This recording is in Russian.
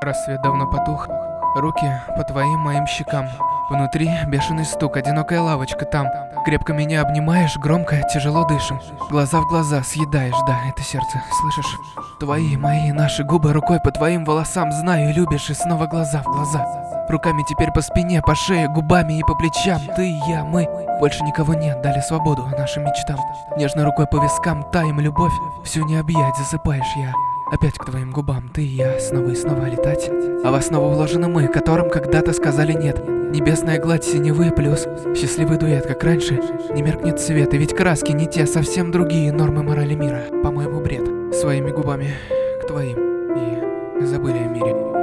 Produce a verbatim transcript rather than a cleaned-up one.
Рассвет давно потух, руки по твоим моим щекам. Внутри бешеный стук, одинокая лавочка там. Крепко меня обнимаешь, громко, тяжело дышим. Глаза в глаза съедаешь, да, это сердце, слышишь? Твои, мои, наши губы рукой по твоим волосам. Знаю, любишь, и снова глаза в глаза. Руками теперь по спине, по шее, губами и по плечам. Ты и я, мы, больше никого нет, дали свободу нашим мечтам. Нежной рукой по вискам таем любовь, всю не объять, засыпаешь я. Опять к твоим губам, ты и я, снова и снова летать. А в основу вложены мы, которым когда-то сказали нет. Небесная гладь синевы плюс счастливый дуэт, как раньше. Не меркнет свет, и ведь краски не те, совсем другие нормы морали мира. По-моему, бред. Своими губами к твоим, и забыли о мире.